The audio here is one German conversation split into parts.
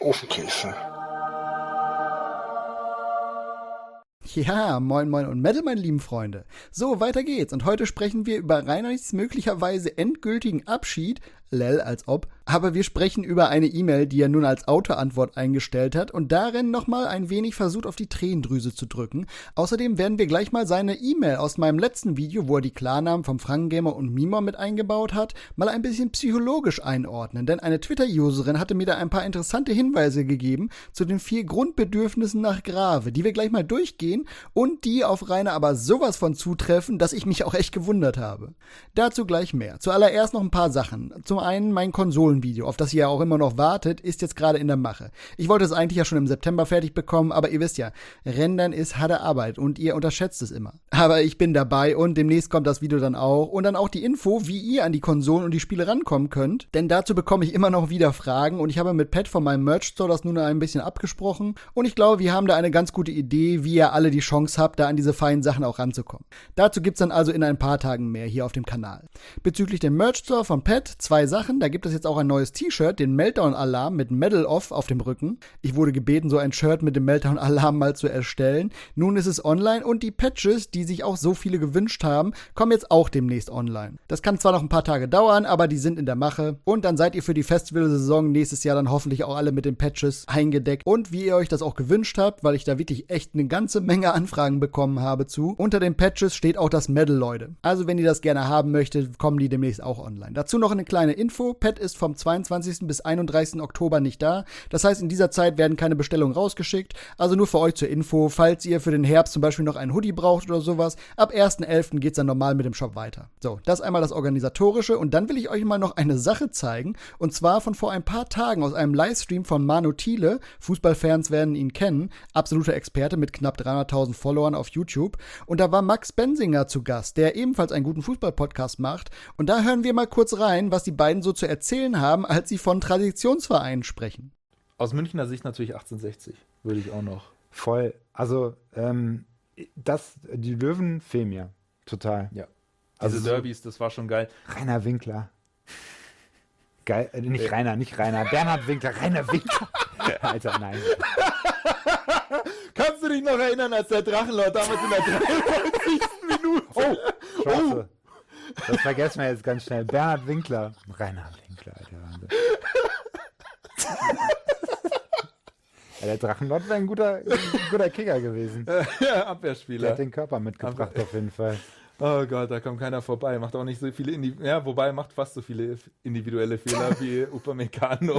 Ofenkäse. Ja, moin moin und Metal, meine lieben Freunde. So, weiter geht's und heute sprechen wir über Reiners möglicherweise endgültigen Abschied, lel als ob, aber wir sprechen über eine E-Mail, die er nun als Autoantwort eingestellt hat und darin nochmal ein wenig versucht, auf die Tränendrüse zu drücken. Außerdem werden wir gleich mal seine E-Mail aus meinem letzten Video, wo er die Klarnamen vom Frankengamer und Mimor mit eingebaut hat, mal ein bisschen psychologisch einordnen, denn eine Twitter-Userin hatte mir da ein paar interessante Hinweise gegeben zu den 4 Grundbedürfnissen nach Grave, die wir gleich mal durchgehen und die auf Rainer aber sowas von zutreffen, dass ich mich auch echt gewundert habe. Dazu gleich mehr. Zuallererst noch ein paar Sachen. Zum einen mein Konsolenvideo, auf das ihr ja auch immer noch wartet, ist jetzt gerade in der Mache. Ich wollte es eigentlich ja schon im September fertig bekommen, aber ihr wisst ja, Rendern ist harte Arbeit und ihr unterschätzt es immer. Aber ich bin dabei und demnächst kommt das Video dann auch und dann auch die Info, wie ihr an die Konsolen und die Spiele rankommen könnt, denn dazu bekomme ich immer noch wieder Fragen und ich habe mit Pat von meinem Merch Store das nun ein bisschen abgesprochen und ich glaube, wir haben da eine ganz gute Idee, wie ihr alle die Chance habt, da an diese feinen Sachen auch ranzukommen. Dazu gibt's dann also in ein paar Tagen mehr hier auf dem Kanal. Bezüglich dem Merch Store von Pat, 2 Sachen, da gibt es jetzt auch ein neues T-Shirt, den Meltdown-Alarm mit Medal Off auf dem Rücken. Ich wurde gebeten, so ein Shirt mit dem Meltdown-Alarm mal zu erstellen. Nun ist es online und die Patches, die sich auch so viele gewünscht haben, kommen jetzt auch demnächst online. Das kann zwar noch ein paar Tage dauern, aber die sind in der Mache und dann seid ihr für die Festivalsaison nächstes Jahr dann hoffentlich auch alle mit den Patches eingedeckt und wie ihr euch das auch gewünscht habt, weil ich da wirklich echt eine ganze Menge Anfragen bekommen habe zu. Unter den Patches steht auch das Medal, Leute. Also wenn ihr das gerne haben möchtet, kommen die demnächst auch online. Dazu noch eine kleine Info. Pat ist vom 22. bis 31. Oktober nicht da. Das heißt, in dieser Zeit werden keine Bestellungen rausgeschickt. Also nur für euch zur Info, falls ihr für den Herbst zum Beispiel noch einen Hoodie braucht oder sowas. Ab 1.11. geht's dann normal mit dem Shop weiter. So, das einmal das Organisatorische und dann will ich euch mal noch eine Sache zeigen. Und zwar von vor ein paar Tagen aus einem Livestream von Manu Thiele. Fußballfans werden ihn kennen. Absoluter Experte mit knapp 300.000 Followern auf YouTube. Und da war Max Bensinger zu Gast, der ebenfalls einen guten Fußball-Podcast macht. Und da hören wir mal kurz rein, was die beiden so zu erzählen haben, als sie von Traditionsvereinen sprechen. Aus Münchner Sicht natürlich 1860, würde ich auch noch. Voll. Also, die Löwen fehlen mir total. Ja. Also Diese Derbys, das war schon geil. Rainer Winkler. Geil, nicht Rainer. Bernhard Winkler, Rainer Winkler. Alter, nein. Kannst du dich noch erinnern, als der Drachenlord damals in der 93. Minute... Oh, Schwarze. Das vergessen wir jetzt ganz schnell. Bernhard Winkler. Rainer Winkler, Alter. Wahnsinn. Ja, der Drachenlord wäre ein guter Kicker gewesen. Ja, Abwehrspieler. Der hat den Körper mitgebracht auf jeden Fall. Oh Gott, da kommt keiner vorbei. Macht auch nicht so viele macht fast so viele individuelle Fehler wie Upamecano.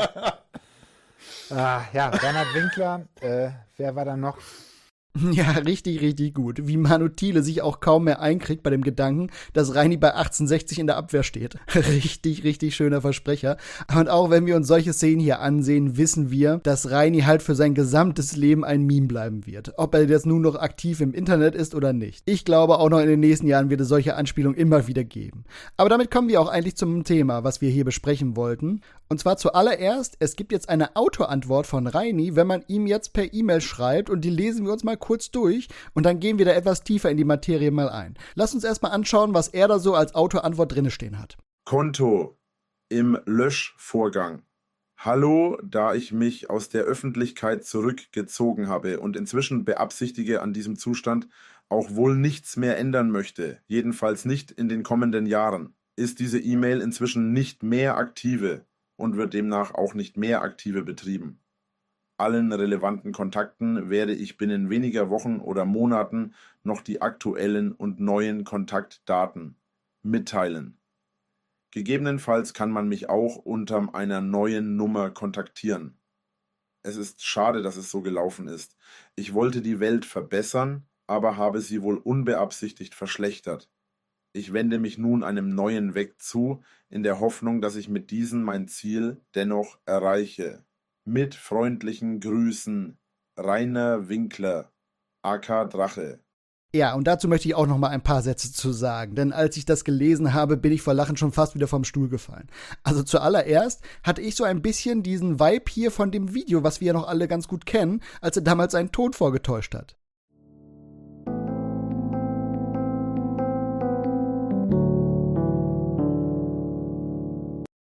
Ja, Bernhard Winkler. Wer war da noch? Ja, richtig, richtig gut. Wie Manu Thiele sich auch kaum mehr einkriegt bei dem Gedanken, dass Reini bei 1860 in der Abwehr steht. Richtig, richtig schöner Versprecher. Und auch wenn wir uns solche Szenen hier ansehen, wissen wir, dass Reini halt für sein gesamtes Leben ein Meme bleiben wird. Ob er jetzt nun noch aktiv im Internet ist oder nicht. Ich glaube, auch noch in den nächsten Jahren wird es solche Anspielungen immer wieder geben. Aber damit kommen wir auch eigentlich zum Thema, was wir hier besprechen wollten. Und zwar zuallererst, es gibt jetzt eine Autoantwort von Reini, wenn man ihm jetzt per E-Mail schreibt und die lesen wir uns mal kurz durch und dann gehen wir da etwas tiefer in die Materie mal ein. Lass uns erstmal anschauen, was er da so als Autoantwort drinne stehen hat. Konto im Löschvorgang. Hallo, da ich mich aus der Öffentlichkeit zurückgezogen habe und inzwischen beabsichtige, an diesem Zustand auch wohl nichts mehr ändern möchte, jedenfalls nicht in den kommenden Jahren, ist diese E-Mail inzwischen nicht mehr aktive und wird demnach auch nicht mehr aktive betrieben. Allen relevanten Kontakten werde ich binnen weniger Wochen oder Monaten noch die aktuellen und neuen Kontaktdaten mitteilen. Gegebenenfalls kann man mich auch unter einer neuen Nummer kontaktieren. Es ist schade, dass es so gelaufen ist. Ich wollte die Welt verbessern, aber habe sie wohl unbeabsichtigt verschlechtert. Ich wende mich nun einem neuen Weg zu, in der Hoffnung, dass ich mit diesem mein Ziel dennoch erreiche. Mit freundlichen Grüßen, Rainer Winkler, aka Drache. Ja, und dazu möchte ich auch noch mal ein paar Sätze zu sagen, denn als ich das gelesen habe, bin ich vor Lachen schon fast wieder vom Stuhl gefallen. Also zuallererst hatte ich so ein bisschen diesen Vibe hier von dem Video, was wir ja noch alle ganz gut kennen, als er damals seinen Tod vorgetäuscht hat.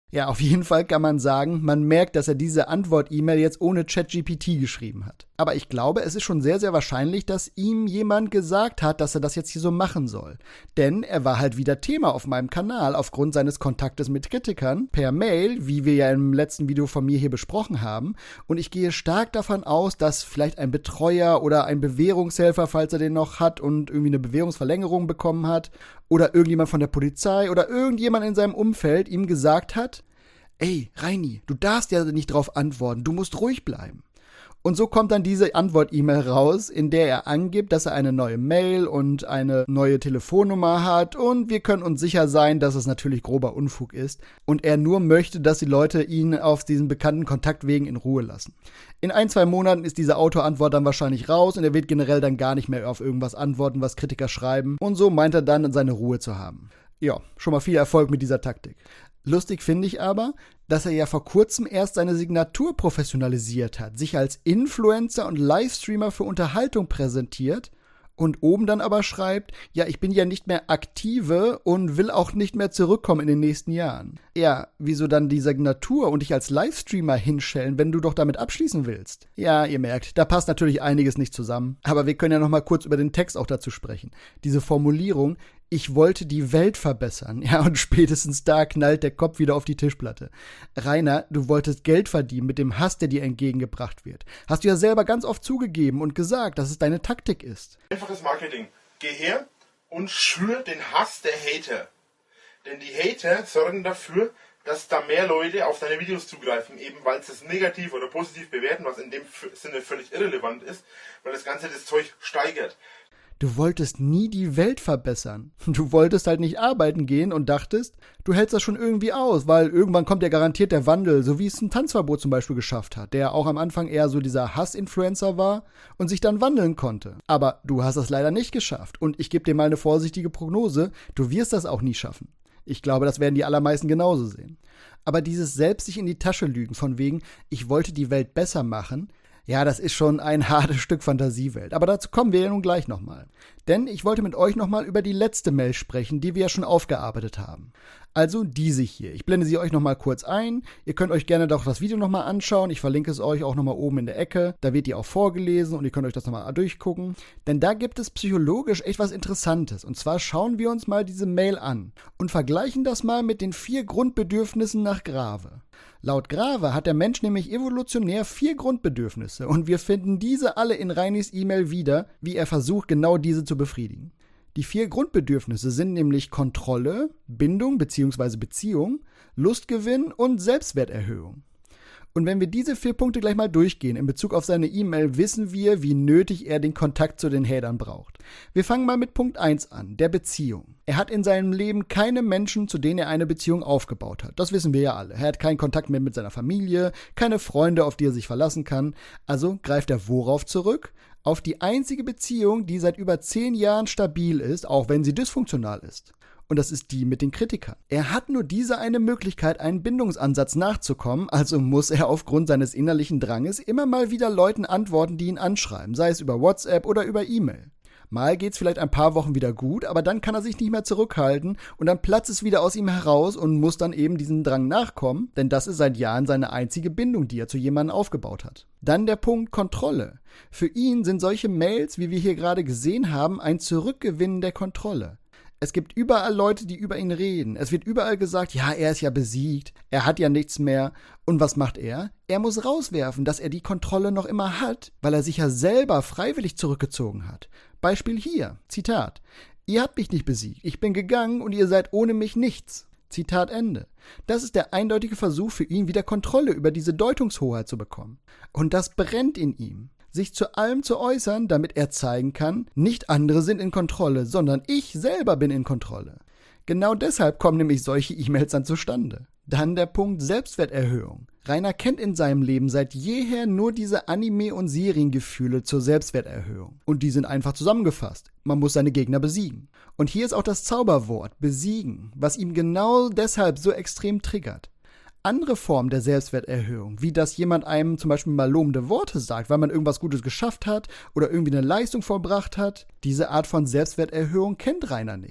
Ja, auf jeden Fall kann man sagen, man merkt, dass er diese Antwort-E-Mail jetzt ohne ChatGPT geschrieben hat. Aber ich glaube, es ist schon sehr, sehr wahrscheinlich, dass ihm jemand gesagt hat, dass er das jetzt hier so machen soll. Denn er war halt wieder Thema auf meinem Kanal aufgrund seines Kontaktes mit Kritikern per Mail, wie wir ja im letzten Video von mir hier besprochen haben. Und ich gehe stark davon aus, dass vielleicht ein Betreuer oder ein Bewährungshelfer, falls er den noch hat und irgendwie eine Bewährungsverlängerung bekommen hat, oder irgendjemand von der Polizei oder irgendjemand in seinem Umfeld ihm gesagt hat, ey, Reini, du darfst ja nicht drauf antworten, du musst ruhig bleiben. Und so kommt dann diese Antwort-E-Mail raus, in der er angibt, dass er eine neue Mail und eine neue Telefonnummer hat und wir können uns sicher sein, dass es natürlich grober Unfug ist und er nur möchte, dass die Leute ihn auf diesen bekannten Kontaktwegen in Ruhe lassen. In 1-2 Monaten ist diese Autoantwort dann wahrscheinlich raus und er wird generell dann gar nicht mehr auf irgendwas antworten, was Kritiker schreiben und so meint er dann, seine Ruhe zu haben. Ja, schon mal viel Erfolg mit dieser Taktik. Lustig finde ich aber, dass er ja vor kurzem erst seine Signatur professionalisiert hat, sich als Influencer und Livestreamer für Unterhaltung präsentiert und oben dann aber schreibt, ja, ich bin ja nicht mehr aktive und will auch nicht mehr zurückkommen in den nächsten Jahren. Ja, wieso dann die Signatur und dich als Livestreamer hinstellen, wenn du doch damit abschließen willst? Ja, ihr merkt, da passt natürlich einiges nicht zusammen. Aber wir können ja noch mal kurz über den Text auch dazu sprechen. Diese Formulierung, ich wollte die Welt verbessern. Ja, und spätestens da knallt der Kopf wieder auf die Tischplatte. Rainer, du wolltest Geld verdienen mit dem Hass, der dir entgegengebracht wird. Hast du ja selber ganz oft zugegeben und gesagt, dass es deine Taktik ist. Einfaches Marketing. Geh her und schür den Hass der Hater. Denn die Hater sorgen dafür, dass da mehr Leute auf deine Videos zugreifen, eben weil sie es negativ oder positiv bewerten, was in dem Sinne völlig irrelevant ist, weil das Ganze das Zeug steigert. Du wolltest nie die Welt verbessern. Du wolltest halt nicht arbeiten gehen und dachtest, du hältst das schon irgendwie aus, weil irgendwann kommt ja garantiert der Wandel, so wie es ein Tanzverbot zum Beispiel geschafft hat, der auch am Anfang eher so dieser Hass-Influencer war und sich dann wandeln konnte. Aber du hast das leider nicht geschafft und ich gebe dir mal eine vorsichtige Prognose, du wirst das auch nie schaffen. Ich glaube, das werden die allermeisten genauso sehen. Aber dieses selbst sich in die Tasche lügen von wegen, ich wollte die Welt besser machen, ja, das ist schon ein hartes Stück Fantasiewelt. Aber dazu kommen wir ja nun gleich nochmal. Denn ich wollte mit euch nochmal über die letzte Mail sprechen, die wir ja schon aufgearbeitet haben. Also diese hier. Ich blende sie euch nochmal kurz ein. Ihr könnt euch gerne doch das Video nochmal anschauen. Ich verlinke es euch auch nochmal oben in der Ecke. Da wird die auch vorgelesen und ihr könnt euch das nochmal durchgucken. Denn da gibt es psychologisch echt was Interessantes. Und zwar schauen wir uns mal diese Mail an und vergleichen das mal mit den 4 Grundbedürfnissen nach Grave. Laut Grave hat der Mensch nämlich evolutionär 4 Grundbedürfnisse und wir finden diese alle in Reinis E-Mail wieder, wie er versucht, genau diese zu befriedigen. Die 4 Grundbedürfnisse sind nämlich Kontrolle, Bindung bzw. Beziehung, Lustgewinn und Selbstwerterhöhung. Und wenn wir diese 4 Punkte gleich mal durchgehen in Bezug auf seine E-Mail, wissen wir, wie nötig er den Kontakt zu den Hatern braucht. Wir fangen mal mit Punkt 1 an, der Beziehung. Er hat in seinem Leben keine Menschen, zu denen er eine Beziehung aufgebaut hat. Das wissen wir ja alle. Er hat keinen Kontakt mehr mit seiner Familie, keine Freunde, auf die er sich verlassen kann. Also greift er worauf zurück? Auf die einzige Beziehung, die seit über 10 Jahren stabil ist, auch wenn sie dysfunktional ist. Und das ist die mit den Kritikern. Er hat nur diese eine Möglichkeit, einen Bindungsansatz nachzukommen, also muss er aufgrund seines innerlichen Dranges immer mal wieder Leuten antworten, die ihn anschreiben, sei es über WhatsApp oder über E-Mail. Mal geht's vielleicht ein paar Wochen wieder gut, aber dann kann er sich nicht mehr zurückhalten und dann platzt es wieder aus ihm heraus und muss dann eben diesem Drang nachkommen, denn das ist seit Jahren seine einzige Bindung, die er zu jemandem aufgebaut hat. Dann der Punkt Kontrolle. Für ihn sind solche Mails, wie wir hier gerade gesehen haben, ein Zurückgewinnen der Kontrolle. Es gibt überall Leute, die über ihn reden. Es wird überall gesagt, ja, er ist ja besiegt, er hat ja nichts mehr. Und was macht er? Er muss rauswerfen, dass er die Kontrolle noch immer hat, weil er sich ja selber freiwillig zurückgezogen hat. Beispiel hier, Zitat. Ihr habt mich nicht besiegt, ich bin gegangen und ihr seid ohne mich nichts. Zitat Ende. Das ist der eindeutige Versuch für ihn, wieder Kontrolle über diese Deutungshoheit zu bekommen. Und das brennt in ihm. Sich zu allem zu äußern, damit er zeigen kann, nicht andere sind in Kontrolle, sondern ich selber bin in Kontrolle. Genau deshalb kommen nämlich solche E-Mails dann zustande. Dann der Punkt Selbstwerterhöhung. Rainer kennt in seinem Leben seit jeher nur diese Anime- und Seriengefühle zur Selbstwerterhöhung. Und die sind einfach zusammengefasst. Man muss seine Gegner besiegen. Und hier ist auch das Zauberwort, besiegen, was ihm genau deshalb so extrem triggert. Andere Formen der Selbstwerterhöhung, wie dass jemand einem zum Beispiel mal lobende Worte sagt, weil man irgendwas Gutes geschafft hat oder irgendwie eine Leistung vollbracht hat, diese Art von Selbstwerterhöhung kennt Rainer nicht.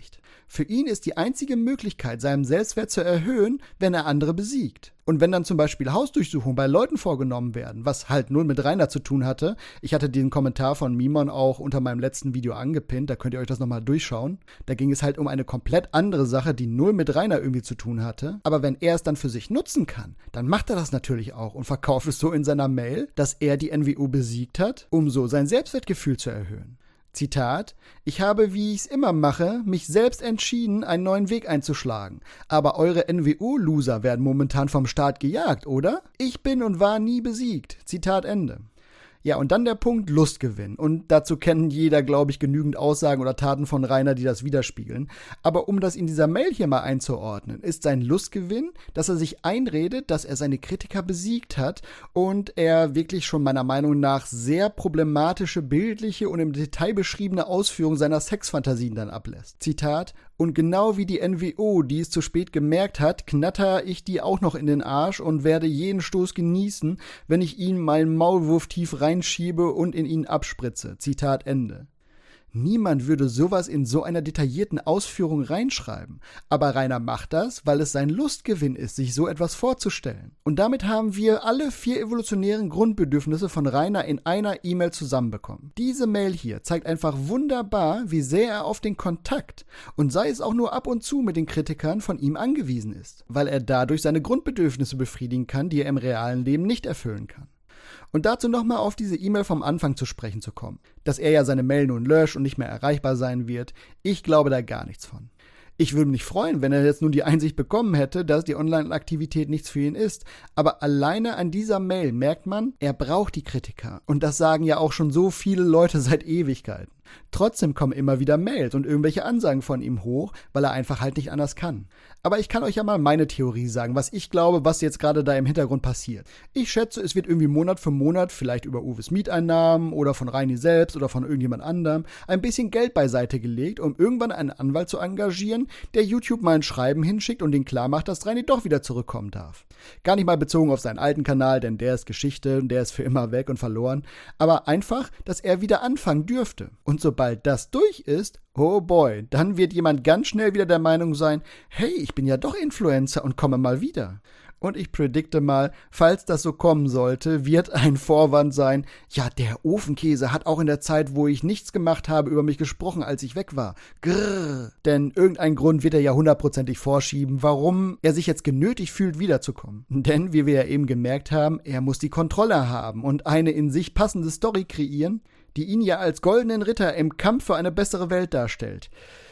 Für ihn ist die einzige Möglichkeit, seinen Selbstwert zu erhöhen, wenn er andere besiegt. Und wenn dann zum Beispiel Hausdurchsuchungen bei Leuten vorgenommen werden, was halt null mit Rainer zu tun hatte, ich hatte den Kommentar von Mimon auch unter meinem letzten Video angepinnt, da könnt ihr euch das nochmal durchschauen. Da ging es halt um eine komplett andere Sache, die null mit Rainer irgendwie zu tun hatte. Aber wenn er es dann für sich nutzen kann, dann macht er das natürlich auch und verkauft es so in seiner Mail, dass er die NWO besiegt hat, um so sein Selbstwertgefühl zu erhöhen. Zitat: Ich habe, wie ich es immer mache, mich selbst entschieden, einen neuen Weg einzuschlagen. Aber eure NWO-Loser werden momentan vom Staat gejagt, oder? Ich bin und war nie besiegt. Zitat Ende. Ja, und dann der Punkt Lustgewinn. Und dazu kennen jeder, glaube ich, genügend Aussagen oder Taten von Rainer, die das widerspiegeln. Aber um das in dieser Mail hier mal einzuordnen, ist sein Lustgewinn, dass er sich einredet, dass er seine Kritiker besiegt hat und er wirklich schon meiner Meinung nach sehr problematische, bildliche und im Detail beschriebene Ausführungen seiner Sexfantasien dann ablässt. Zitat: Und genau wie die NWO, die es zu spät gemerkt hat, knatter ich die auch noch in den Arsch und werde jeden Stoß genießen, wenn ich ihnen meinen Maulwurf tief reinschiebe und in ihn abspritze. Zitat Ende. Niemand würde sowas in so einer detaillierten Ausführung reinschreiben. Aber Rainer macht das, weil es sein Lustgewinn ist, sich so etwas vorzustellen. Und damit haben wir alle 4 evolutionären Grundbedürfnisse von Rainer in einer E-Mail zusammenbekommen. Diese Mail hier zeigt einfach wunderbar, wie sehr er auf den Kontakt und sei es auch nur ab und zu mit den Kritikern von ihm angewiesen ist, weil er dadurch seine Grundbedürfnisse befriedigen kann, die er im realen Leben nicht erfüllen kann. Und dazu nochmal auf diese E-Mail vom Anfang zu sprechen zu kommen. Dass er ja seine Mail nun löscht und nicht mehr erreichbar sein wird, ich glaube da gar nichts von. Ich würde mich freuen, wenn er jetzt nun die Einsicht bekommen hätte, dass die Online-Aktivität nichts für ihn ist. Aber alleine an dieser Mail merkt man, er braucht die Kritiker. Und das sagen ja auch schon so viele Leute seit Ewigkeiten. Trotzdem kommen immer wieder Mails und irgendwelche Ansagen von ihm hoch, weil er einfach halt nicht anders kann. Aber ich kann euch ja mal meine Theorie sagen, was ich glaube, was jetzt gerade da im Hintergrund passiert. Ich schätze, es wird irgendwie Monat für Monat, vielleicht über Uwes Mieteinnahmen oder von Reini selbst oder von irgendjemand anderem, ein bisschen Geld beiseite gelegt, um irgendwann einen Anwalt zu engagieren, der YouTube mal ein Schreiben hinschickt und den klar macht, dass Reini doch wieder zurückkommen darf. Gar nicht mal bezogen auf seinen alten Kanal, denn der ist Geschichte und der ist für immer weg und verloren, aber einfach, dass er wieder anfangen dürfte. Und sobald das durch ist, oh boy, dann wird jemand ganz schnell wieder der Meinung sein, hey, ich bin ja doch Influencer und komme mal wieder. Und ich predikte mal, falls das so kommen sollte, wird ein Vorwand sein, ja, der Ofenkäse hat auch in der Zeit, wo ich nichts gemacht habe, über mich gesprochen, als ich weg war. Grrr. Denn irgendeinen Grund wird er ja 100%ig vorschieben, warum er sich jetzt genötigt fühlt, wiederzukommen. Denn, wie wir ja eben gemerkt haben, er muss die Kontrolle haben und eine in sich passende Story kreieren, die ihn ja als goldenen Ritter im Kampf für eine bessere Welt darstellt.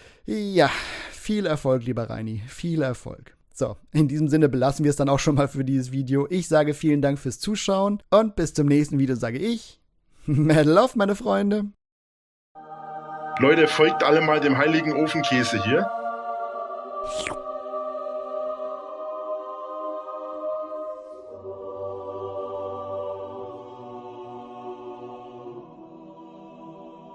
Ja, viel Erfolg, lieber Reini, viel Erfolg. So, in diesem Sinne belassen wir es dann auch schon mal für dieses Video. Ich sage vielen Dank fürs Zuschauen und bis zum nächsten Video sage ich, Mad Love, meine Freunde. Leute, folgt alle mal dem heiligen Ofenkäse hier.